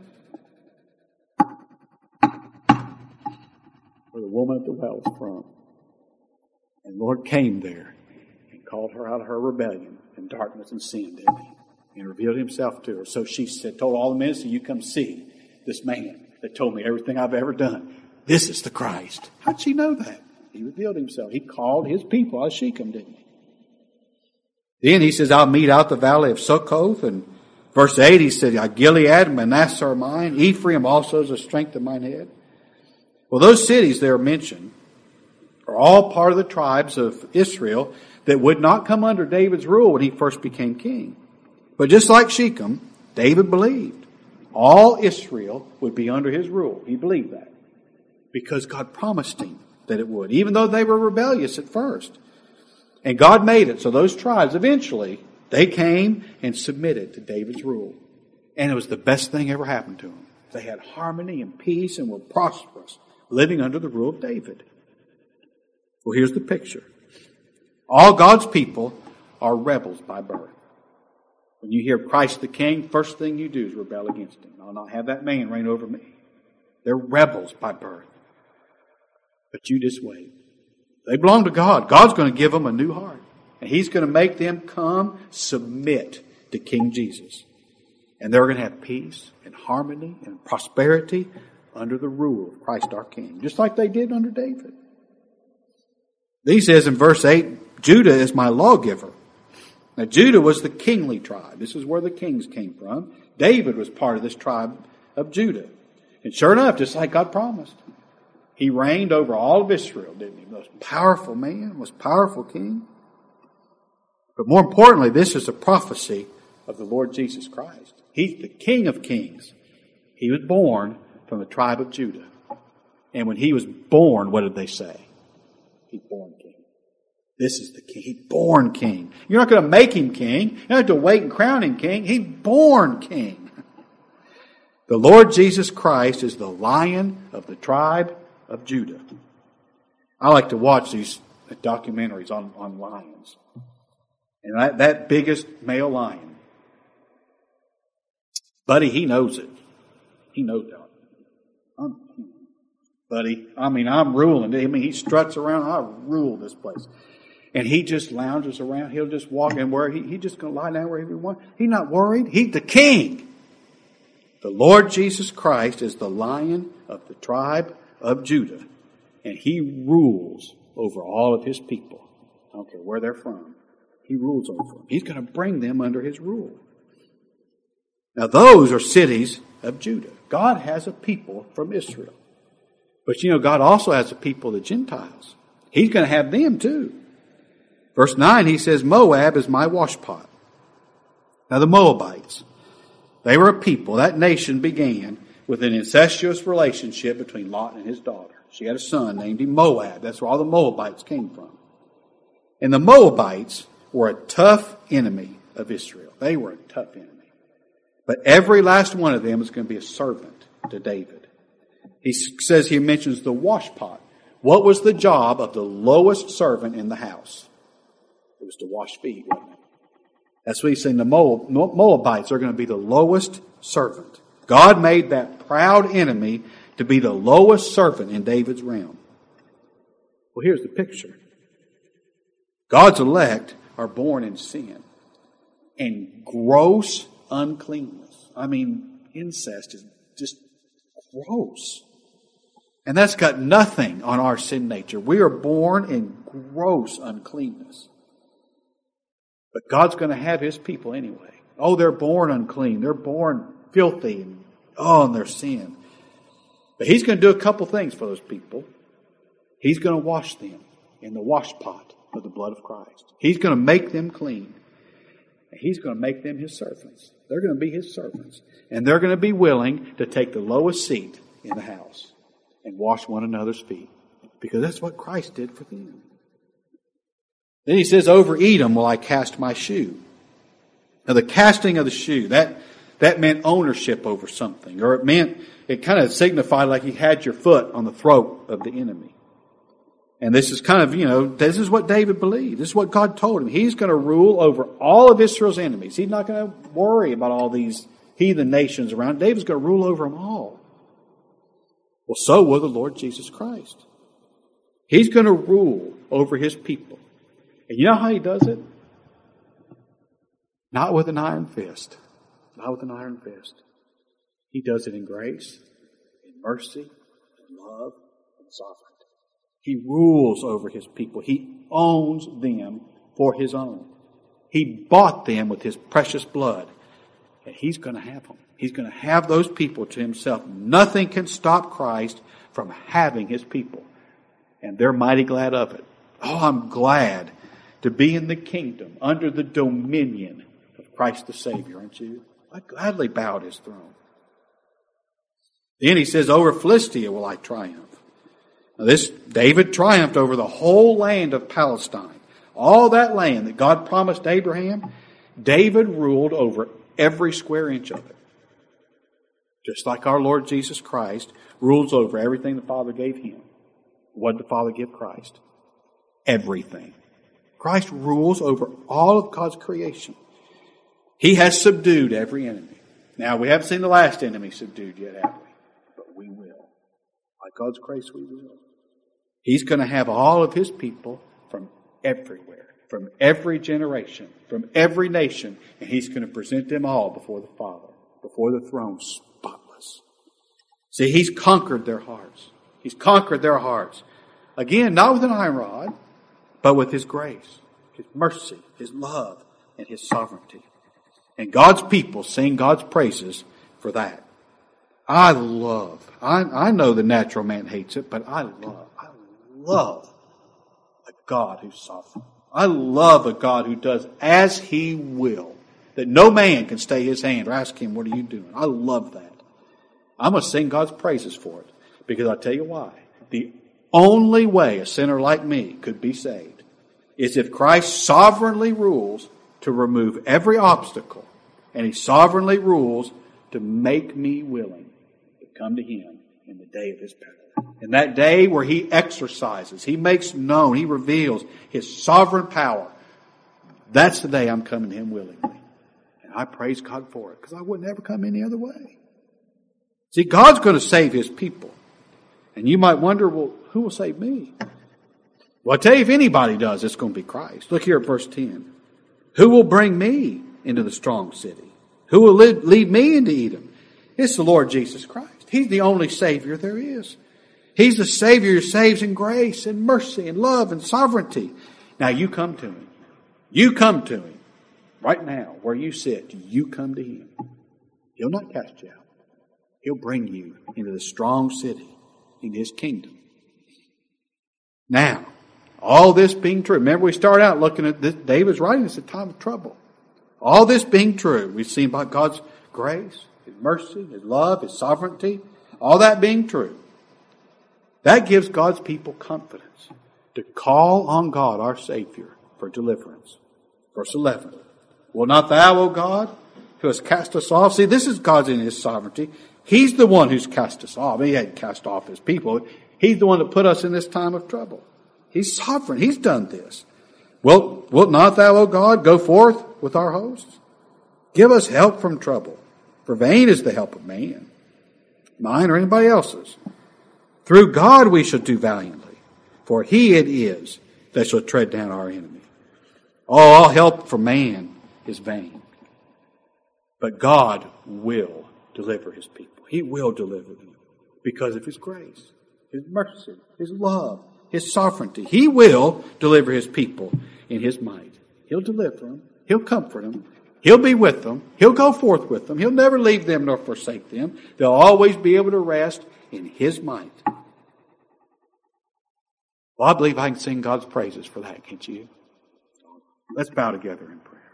Where the woman at the well was from. And the Lord came there and called her out of her rebellion and darkness and sin, didn't He? And revealed Himself to her. So she said, told all the ministers, you come see this man that told me everything I've ever done. This is the Christ. How'd she know that? He revealed Himself. He called His people out of Shechem, didn't He? Then He says, I'll mete out the valley of Succoth. And verse 8, He said, Gilead and Manasseh are mine. Ephraim also is the strength of mine head. Well, those cities that are mentioned are all part of the tribes of Israel that would not come under David's rule when he first became king. But just like Shechem, David believed all Israel would be under his rule. He believed that because God promised him that it would, even though they were rebellious at first. And God made it so those tribes eventually, they came and submitted to David's rule. And it was the best thing ever happened to them. They had harmony and peace and were prosperous, living under the rule of David. Well, here's the picture. All God's people are rebels by birth. When you hear Christ the King, first thing you do is rebel against Him. I'll not have that man reign over me. They're rebels by birth. But you just wait. They belong to God. God's going to give them a new heart. And He's going to make them come submit to King Jesus. And they're going to have peace and harmony and prosperity under the rule of Christ our King. Just like they did under David. He says in verse 8, Judah is my lawgiver. Now Judah was the kingly tribe. This is where the kings came from. David was part of this tribe of Judah. And sure enough, just like God promised, he reigned over all of Israel, didn't he? Most powerful man, most powerful king. But more importantly, this is a prophecy of the Lord Jesus Christ. He's the King of kings. He was born from the tribe of Judah. And when he was born, what did they say? He's born king. This is the king. He's born king. You're not going to make him king. You don't have to wait and crown him king. He's born king. The Lord Jesus Christ is the Lion of the tribe of Judah. I like to watch these documentaries on lions. And that biggest male lion, buddy, he knows it. He knows that. Buddy, I'm ruling. He struts around. I rule this place. And he just lounges around. He'll just walk in where he's just going to lie down wherever he wants. He's not worried. He's the king. The Lord Jesus Christ is the Lion of the tribe of Judah. And he rules over all of his people. I don't care where they're from. He rules over them. He's going to bring them under his rule. Now those are cities of Judah. God has a people from Israel. But God also has a people, the Gentiles. He's going to have them too. Verse 9, he says, Moab is my washpot. Now the Moabites, they were a people. That nation began with an incestuous relationship between Lot and his daughter. She had a son named him Moab. That's where all the Moabites came from. And the Moabites were a tough enemy of Israel. They were a tough enemy. But every last one of them is going to be a servant to David. He mentions the washpot. What was the job of the lowest servant in the house? It was to wash feet, wasn't it? That's what he's saying. The Moabites are going to be the lowest servant. God made that proud enemy to be the lowest servant in David's realm. Well, here's the picture. God's elect are born in sin and gross uncleanness. Incest is just gross. And that's got nothing on our sin nature. We are born in gross uncleanness. But God's going to have his people anyway. Oh, they're born unclean. They're born filthy and their sin. But he's going to do a couple things for those people. He's going to wash them in the washpot of the blood of Christ. He's going to make them clean. And he's going to make them his servants. They're going to be his servants. And they're going to be willing to take the lowest seat in the house and wash one another's feet. Because that's what Christ did for them. Then he says, over Edom will I cast my shoe. Now the casting of the shoe, that meant ownership over something. Or it kind of signified like you had your foot on the throat of the enemy. And this is kind of, this is what David believed. This is what God told him. He's going to rule over all of Israel's enemies. He's not going to worry about all these heathen nations around. David's going to rule over them all. Well, so will the Lord Jesus Christ. He's going to rule over his people. And you know how he does it? Not with an iron fist. Not with an iron fist. He does it in grace, in mercy, in love, and sovereignty. He rules over his people. He owns them for his own. He bought them with his precious blood. And he's going to have them. He's going to have those people to himself. Nothing can stop Christ from having his people. And they're mighty glad of it. Oh, I'm glad to be in the kingdom under the dominion of Christ the Savior, aren't you? I gladly bow at his throne. Then he says, over Philistia will I triumph. Now this, David triumphed over the whole land of Palestine. All that land that God promised Abraham, David ruled over every square inch of it. Just like our Lord Jesus Christ rules over everything the Father gave him. What did the Father give Christ? Everything. Christ rules over all of God's creation. He has subdued every enemy. Now, we haven't seen the last enemy subdued yet, have we? But we will. By God's grace, we will. He's going to have all of his people from everywhere, from every generation, from every nation, and he's going to present them all before the Father, before the throne, spotless. See, he's conquered their hearts. He's conquered their hearts. Again, not with an iron rod, but with his grace, his mercy, his love, and his sovereignty. And God's people sing God's praises for that. I know the natural man hates it, but I love a God who's sovereign. I love a God who does as He will, that no man can stay His hand or ask Him, what are you doing? I love that. I'm going to sing God's praises for it, because I'll tell you why. The only way a sinner like me could be saved is if Christ sovereignly rules to remove every obstacle, and He sovereignly rules to make me willing to come to Him in the day of His power. In that day where He exercises, He makes known, He reveals His sovereign power. That's the day I'm coming to Him willingly. And I praise God for it, because I wouldn't ever come any other way. See, God's going to save His people. And you might wonder, well, who will save me? Well, I tell you, if anybody does, it's going to be Christ. Look here at verse 10. Who will bring me into the strong city? Who will lead me into Edom? It's the Lord Jesus Christ. He's the only Savior there is. He's the Savior who saves in grace and mercy and love and sovereignty. Now you come to Him. You come to Him. Right now, where you sit, you come to Him. He'll not cast you out. He'll bring you into the strong city, in His kingdom. Now, all this being true, remember we start out looking at this, David's writing this at a time of trouble. All this being true, we've seen about God's grace, His mercy, His love, His sovereignty, all that being true. That gives God's people confidence to call on God, our Savior, for deliverance. Verse 11. Will not Thou, O God, who hast cast us off? See, this is God's in His sovereignty. He's the one who's cast us off. He hadn't cast off His people. He's the one that put us in this time of trouble. He's sovereign. He's done this. Wilt not Thou, O God, go forth with our hosts? Give us help from trouble. For vain is the help of man, mine or anybody else's. Through God we shall do valiantly, for He it is that shall tread down our enemy. All help from man is vain. But God will deliver His people. He will deliver them because of His grace, His mercy, His love, His sovereignty. He will deliver His people in His might. He'll deliver them. He'll comfort them. He'll be with them. He'll go forth with them. He'll never leave them nor forsake them. They'll always be able to rest in His might. Well, I believe I can sing God's praises for that, can't you? Let's bow together in prayer.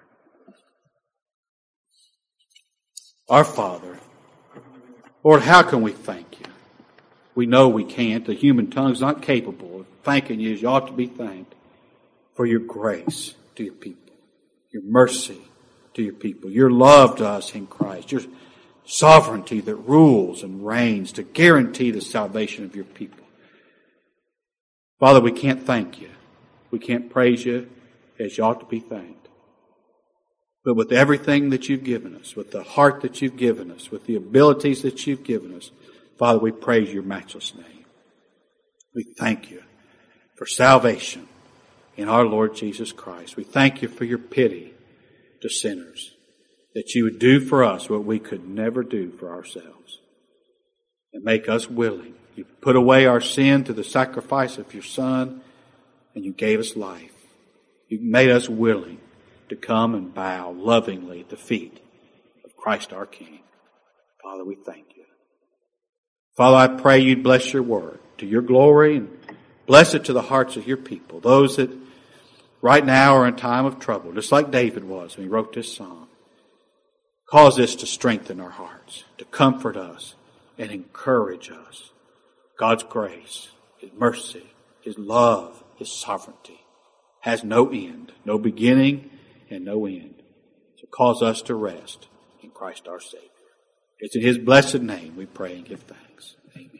Our Father, Lord, how can we thank You? We know we can't. The human tongue's not capable of thanking You as You ought to be thanked for Your grace to Your people, Your mercy to Your people, Your love to us in Christ, Your sovereignty that rules and reigns to guarantee the salvation of Your people. Father, we can't thank You. We can't praise You as You ought to be thanked. But with everything that You've given us, with the heart that You've given us, with the abilities that You've given us, Father, we praise Your matchless name. We thank You for salvation in our Lord Jesus Christ. We thank You for Your pity to sinners, that You would do for us what we could never do for ourselves, and make us willing. You put away our sin through the sacrifice of Your Son, and You gave us life. You made us willing to come and bow lovingly at the feet of Christ our King. Father, we thank You. Father, I pray You'd bless Your word to Your glory, and bless it to the hearts of Your people, those that right now are in time of trouble, just like David was when he wrote this song. Cause this to strengthen our hearts, to comfort us and encourage us. God's grace, His mercy, His love, His sovereignty has no end, no beginning and no end. So cause us to rest in Christ our Savior. It's in His blessed name we pray and give thanks. Amen.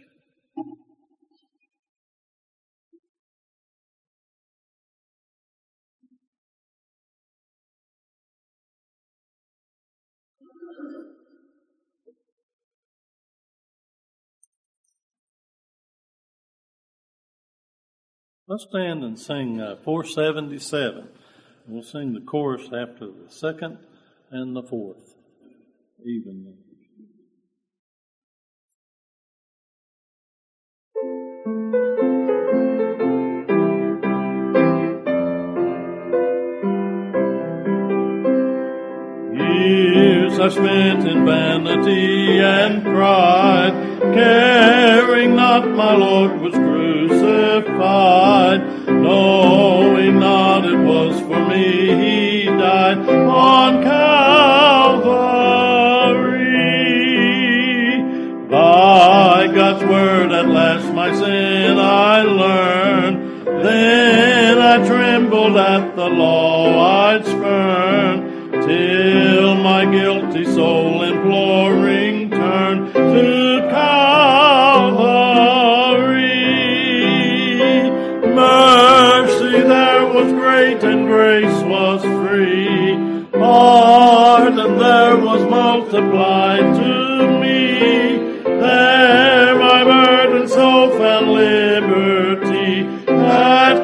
Let's stand and sing 477. We'll sing the chorus after the second and the fourth, even. Years I've spent in vanity and pride, caring not my Lord was crucified, knowing not it was for me he died on Calvary. By God's word at last my sin I learned, then I trembled at the law I'd spurn, till my guilty soul imploring turned to Calvary. Mercy there was great and grace was free, pardon there was multiplied to me. There my burdened soul found liberty at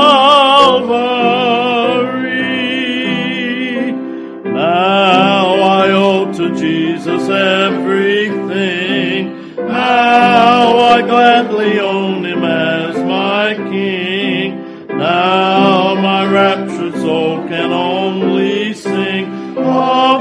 Calvary. Now I owe to Jesus everything. Now I gladly own him as my King. Now my raptured soul can only sing of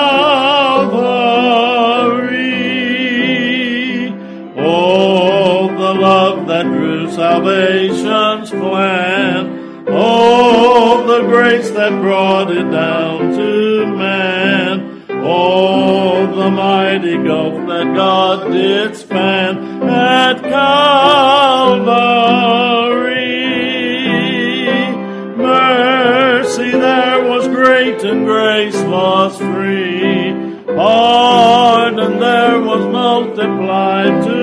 Calvary. Oh, the love that drew salvation's plan. Oh, the grace that brought it down to man. Oh, the mighty gulf that God did span at Calvary. Mercy there was great and grace was free, pardon there was multiplied to